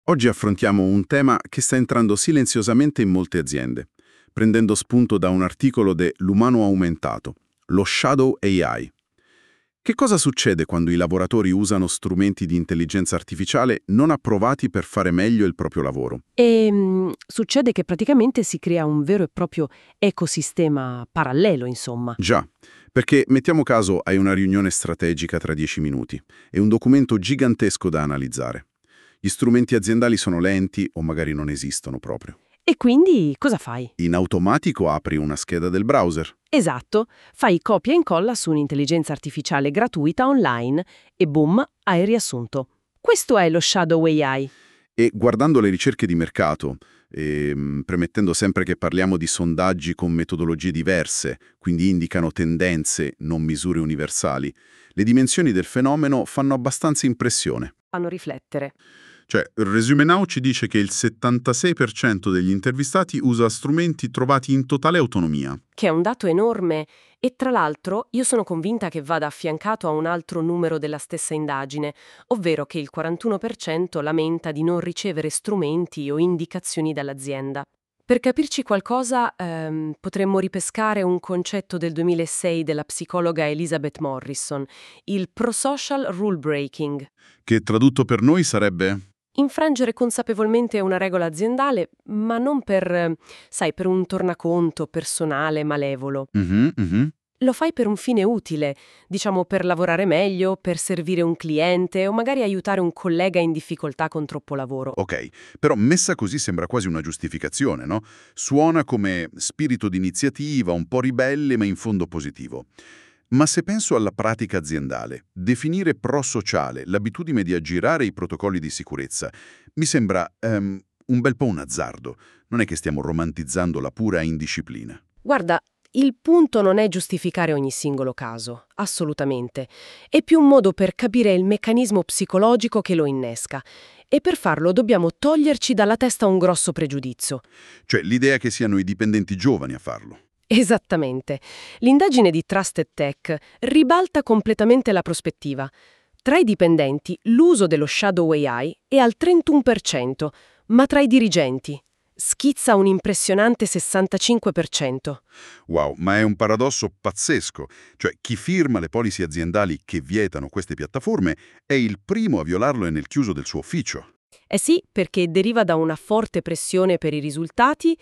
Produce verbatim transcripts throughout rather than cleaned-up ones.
Oggi affrontiamo un tema che sta entrando silenziosamente in molte aziende, prendendo spunto da un articolo de L'umano aumentato, lo Shadow A I. Che cosa succede quando i lavoratori usano strumenti di intelligenza artificiale non approvati per fare meglio il proprio lavoro? E mh, succede che praticamente si crea un vero e proprio ecosistema parallelo, insomma. Già, perché mettiamo caso hai una riunione strategica tra dieci minuti e un documento gigantesco da analizzare. Gli strumenti aziendali sono lenti o magari non esistono proprio. E quindi cosa fai? In automatico apri una scheda del browser. Esatto, fai copia e incolla su un'intelligenza artificiale gratuita online e boom, hai il riassunto. Questo è lo Shadow A I. E guardando le ricerche di mercato, ehm, premettendo sempre che parliamo di sondaggi con metodologie diverse, quindi indicano tendenze, non misure universali, le dimensioni del fenomeno fanno abbastanza impressione. Fanno riflettere. Cioè, il Resume Now ci dice che il settantasei per cento degli intervistati usa strumenti trovati in totale autonomia. Che è un dato enorme e tra l'altro io sono convinta che vada affiancato a un altro numero della stessa indagine, ovvero che il quarantuno per cento lamenta di non ricevere strumenti o indicazioni dall'azienda. Per capirci qualcosa, ehm, potremmo ripescare un concetto del duemilasei della psicologa Elizabeth Morrison, il prosocial rule breaking. Che tradotto per noi sarebbe? Infrangere consapevolmente una regola aziendale, ma non per, eh, sai, per un tornaconto personale malevolo. Mhm, mhm. Lo fai per un fine utile, diciamo per lavorare meglio, per servire un cliente o magari aiutare un collega in difficoltà con troppo lavoro. Ok, però messa così sembra quasi una giustificazione, no? Suona come spirito di iniziativa, un po' ribelle ma in fondo positivo. Ma se penso alla pratica aziendale, definire pro-sociale l'abitudine di aggirare i protocolli di sicurezza mi sembra ehm, un bel po' un azzardo. Non è che stiamo romantizzando la pura indisciplina. Guarda, il punto non è giustificare ogni singolo caso, assolutamente. È più un modo per capire il meccanismo psicologico che lo innesca. E per farlo dobbiamo toglierci dalla testa un grosso pregiudizio. Cioè l'idea che siano i dipendenti giovani a farlo. Esattamente. L'indagine di Trusted Tech ribalta completamente la prospettiva. Tra i dipendenti l'uso dello Shadow A I è al trentuno per cento, ma tra i dirigenti schizza un impressionante sessantacinque per cento. Wow, ma è un paradosso pazzesco. Cioè chi firma le policy aziendali che vietano queste piattaforme è il primo a violarlo nel chiuso del suo ufficio. Eh sì, perché deriva da una forte pressione per i risultati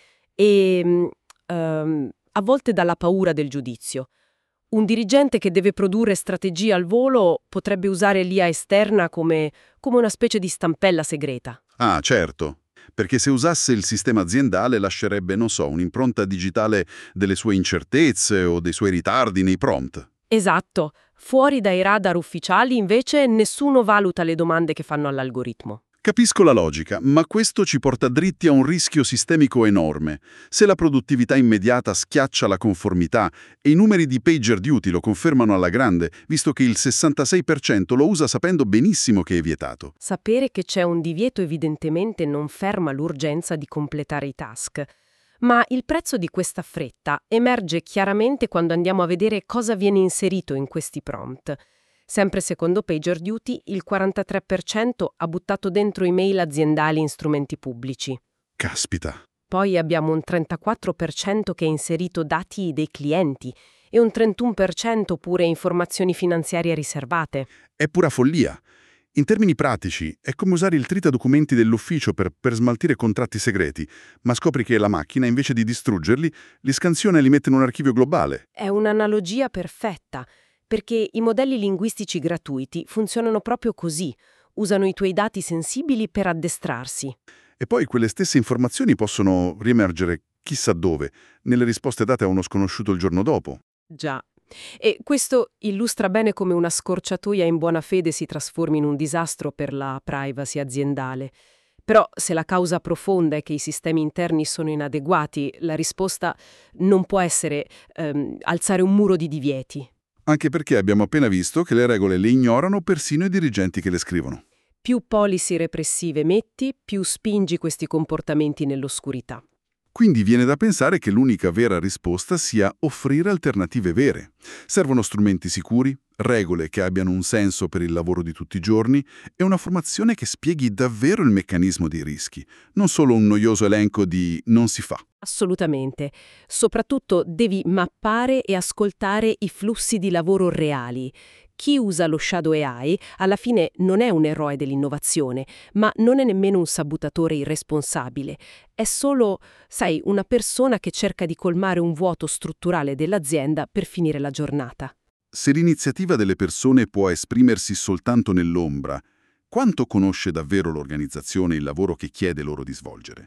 e mm, ehm, a volte dalla paura del giudizio. Un dirigente che deve produrre strategie al volo potrebbe usare l'I A esterna come, come una specie di stampella segreta. Ah, certo. Perché se usasse il sistema aziendale lascerebbe, non so, un'impronta digitale delle sue incertezze o dei suoi ritardi nei prompt. Esatto. Fuori dai radar ufficiali, invece, nessuno valuta le domande che fanno all'algoritmo. Capisco la logica, ma questo ci porta dritti a un rischio sistemico enorme. Se la produttività immediata schiaccia la conformità e i numeri di PagerDuty lo confermano alla grande, visto che il sessantasei per cento lo usa sapendo benissimo che è vietato. Sapere che c'è un divieto evidentemente non ferma l'urgenza di completare i task. Ma il prezzo di questa fretta emerge chiaramente quando andiamo a vedere cosa viene inserito in questi prompt. Sempre secondo PagerDuty, il quarantatré per cento ha buttato dentro email aziendali in strumenti pubblici. Caspita. Poi abbiamo un trentaquattro per cento che ha inserito dati dei clienti e un trentuno per cento pure informazioni finanziarie riservate. È pura follia. In termini pratici, è come usare il tritadocumenti dell'ufficio per, per smaltire contratti segreti, ma scopri che la macchina, invece di distruggerli, li scansiona e li mette in un archivio globale. È un'analogia perfetta, perché i modelli linguistici gratuiti funzionano proprio così, usano i tuoi dati sensibili per addestrarsi. E poi quelle stesse informazioni possono riemergere chissà dove, nelle risposte date a uno sconosciuto il giorno dopo. Già. E questo illustra bene come una scorciatoia in buona fede si trasformi in un disastro per la privacy aziendale. Però se la causa profonda è che i sistemi interni sono inadeguati, la risposta non può essere ehm, alzare un muro di divieti. Anche perché abbiamo appena visto che le regole le ignorano persino i dirigenti che le scrivono. Più policy repressive metti, più spingi questi comportamenti nell'oscurità. Quindi viene da pensare che l'unica vera risposta sia offrire alternative vere. Servono strumenti sicuri, regole che abbiano un senso per il lavoro di tutti i giorni e una formazione che spieghi davvero il meccanismo dei rischi, non solo un noioso elenco di non si fa. Assolutamente. Soprattutto devi mappare e ascoltare i flussi di lavoro reali. Chi usa lo Shadow A I alla fine non è un eroe dell'innovazione, ma non è nemmeno un sabotatore irresponsabile. È solo, sai, una persona che cerca di colmare un vuoto strutturale dell'azienda per finire la giornata. Se l'iniziativa delle persone può esprimersi soltanto nell'ombra, quanto conosce davvero l'organizzazione il lavoro che chiede loro di svolgere?